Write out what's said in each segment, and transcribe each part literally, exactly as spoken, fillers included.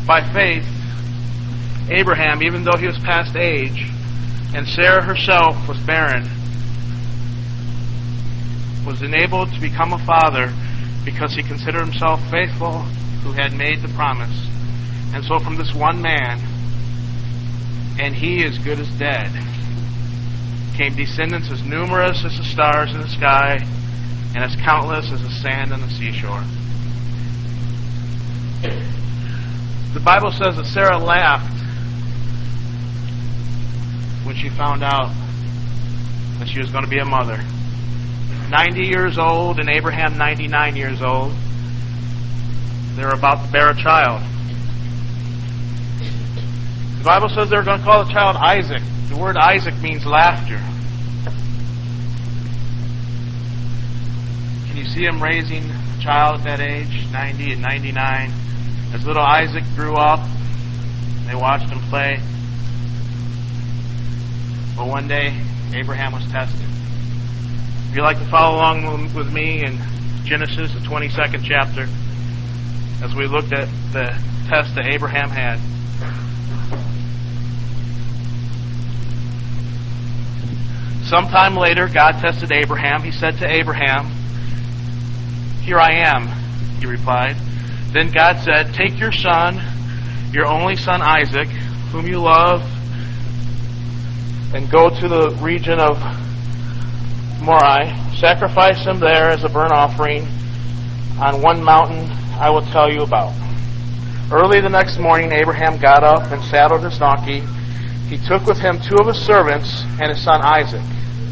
By faith, Abraham, even though he was past age, and Sarah herself was barren, was enabled to become a father because he considered himself faithful who had made the promise. And so from this one man, and he as good as dead, came descendants as numerous as the stars in the sky and as countless as the sand on the seashore. The Bible says that Sarah laughed when she found out that she was going to be a mother. ninety years old and Abraham ninety-nine years old. They were about to bear a child. The Bible says they were going to call the child Isaac. The word Isaac means laughter. Can you see him raising a child at that age, ninety and ninety-nine? As little Isaac grew up, they watched him play. But one day, Abraham was tested. If you'd like to follow along with me in Genesis, the twenty-second chapter, as we looked at the test that Abraham had. Sometime later, God tested Abraham. He said to Abraham, "Here I am," he replied. Then God said, "Take your son, your only son Isaac, whom you love, and go to the region of Moriah. Sacrifice him there as a burnt offering on one mountain I will tell you about." Early the next morning, Abraham got up and saddled his donkey. He took with him two of his servants and his son Isaac.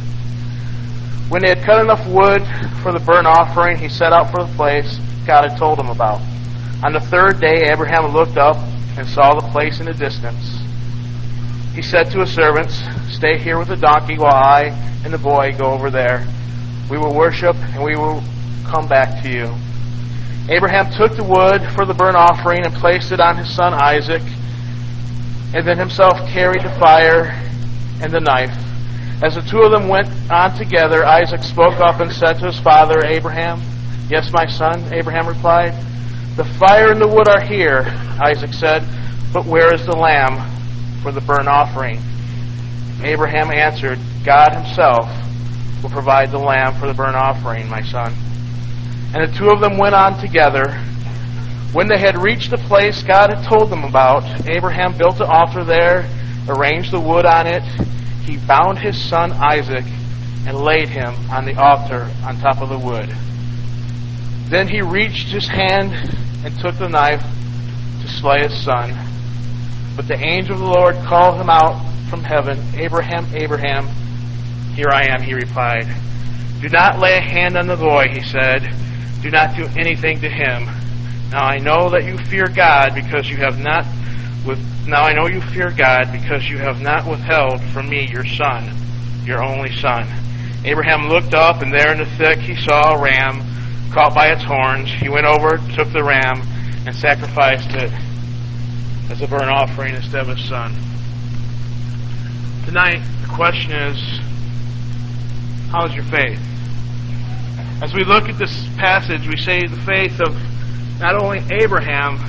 When they had cut enough wood for the burnt offering, he set out for the place God had told him about. On the third day, Abraham looked up and saw the place in the distance. He said to his servants, "Stay here with the donkey while I and the boy go over there. We will worship and we will come back to you." Abraham took the wood for the burnt offering and placed it on his son Isaac, and then himself carried the fire and the knife. As the two of them went on together, Isaac spoke up and said to his father Abraham, "Yes, my son," Abraham replied. "The fire and the wood are here," Isaac said, "but where is the lamb for the burnt offering?" Abraham answered, "God himself will provide the lamb for the burnt offering, my son." And the two of them went on together. When they had reached the place God had told them about, Abraham built an altar there, arranged the wood on it. He bound his son Isaac and laid him on the altar on top of the wood. Then he reached his hand and took the knife to slay his son. But the angel of the Lord called him out from heaven, "Abraham, Abraham." "Here I am," he replied. "Do not lay a hand on the boy," he said. "Do not do anything to him. Now I know that you fear God because you have not with now I know you fear God because you have not withheld from me your son, your only son." Abraham looked up, and there in the thick he saw a ram caught by its horns. He went over, took the ram, and sacrificed it as a burnt offering instead of his son. Tonight, the question is, how is your faith? As we look at this passage, we say the faith of not only Abraham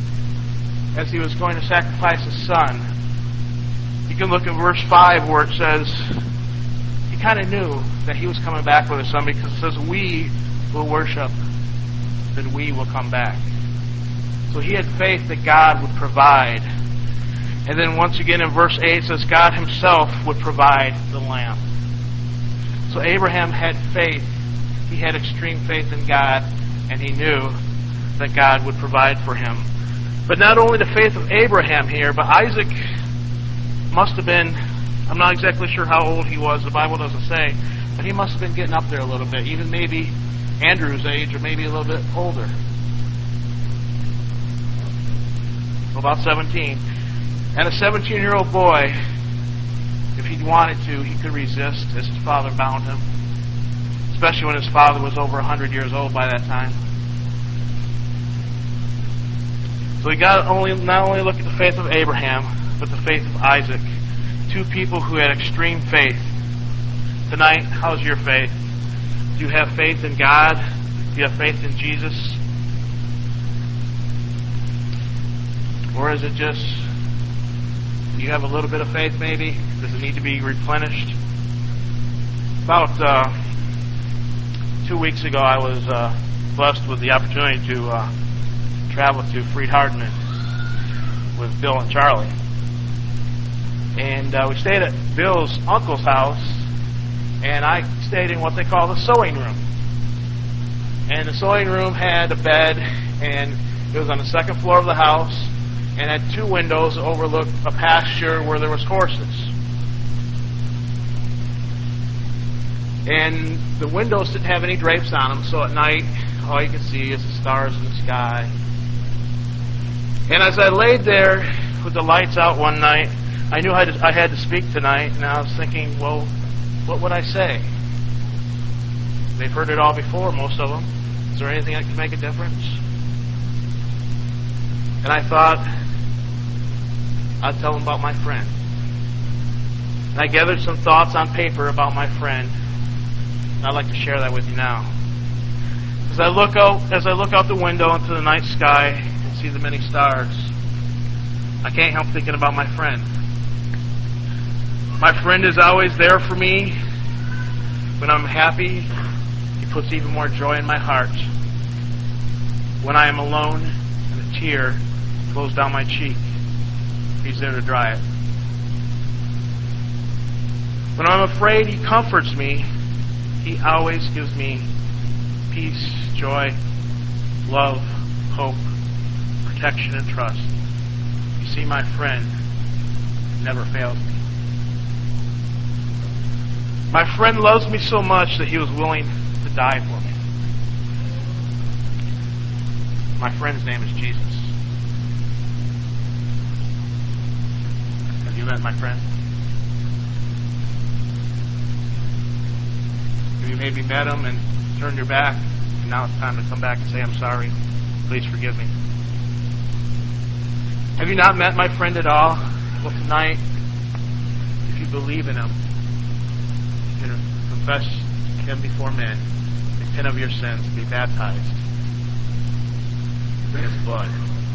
as he was going to sacrifice his son. You can look at verse five where it says he kind of knew that he was coming back with his son, because it says, "We will worship, then we will come back." So he had faith that God would provide. And then once again in verse eight it says God himself would provide the lamb. So Abraham had faith. He had extreme faith in God, and he knew that God would provide for him. But not only the faith of Abraham here, but Isaac must have been, I'm not exactly sure how old he was, the Bible doesn't say, but he must have been getting up there a little bit, even maybe Andrew's age or maybe a little bit older. About seventeen. And a seventeen-year-old boy, if he wanted to, he could resist as his father bound him, especially when his father was over one hundred years old by that time. So we got only not only look at the faith of Abraham, but the faith of Isaac. Two people who had extreme faith. Tonight, how's your faith? Do you have faith in God? Do you have faith in Jesus? Or is it just you have a little bit of faith maybe? Does it need to be replenished? About uh, two weeks ago I was uh, blessed with the opportunity to uh, travel to Freed-Hardeman with Bill and Charlie. And uh, we stayed at Bill's uncle's house, and I stayed in what they call the sewing room. And the sewing room had a bed, and it was on the second floor of the house, and had two windows that overlooked a pasture where there was horses. And the windows didn't have any drapes on them, so at night all you could see is the stars in the sky. And as I laid there with the lights out one night, I knew I had to speak tonight, and I was thinking, well, what would I say? They've heard it all before, most of them. Is there anything that can make a difference? And I thought, I'd tell them about my friend. And I gathered some thoughts on paper about my friend, and I'd like to share that with you now. As I look out, as I look out the window into the night sky and see the many stars, I can't help thinking about my friend. My friend is always there for me. When I'm happy, he puts even more joy in my heart. When I am alone and a tear flows down my cheek, he's there to dry it. When I'm afraid, he comforts me. He always gives me peace, joy, love, hope, protection, and trust. You see, my friend never fails me. My friend loves me so much that he was willing to die for me. My friend's name is Jesus. Have you met my friend? Have you maybe met him and turned your back, and now it's time to come back and say, I'm sorry, please forgive me? Have you not met my friend at all? Well, tonight, if you believe in him, you can confess him before men, repent of your sins, be baptized in his blood.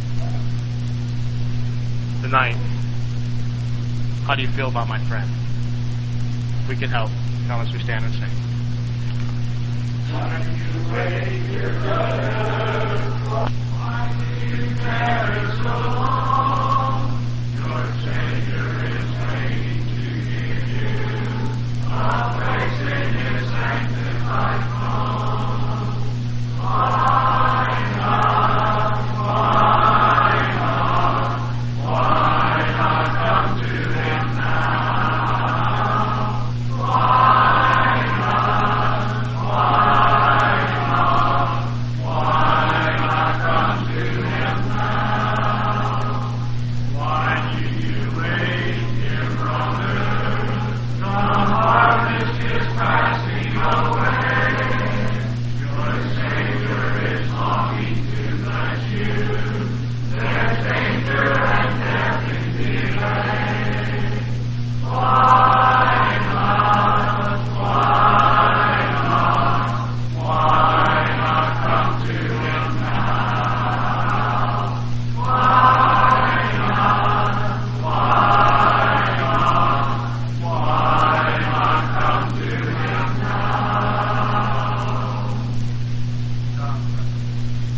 Tonight, how do you feel about my friend? If we can help, come as we stand and sing. Why do you wait, dear brother? Why do you tarry so long? Your Savior is waiting to give you a place in his sanctified home. Why not? Why not? Why not come to him now? Why not? Why not? Why not come to him now? Why do you wait, dear brother? The harvest is passing away. Your Savior is longing to bless you. There's danger and death in delay. Why not? Why not? Why not come to him now? Why not? Why not? Why not come to him now?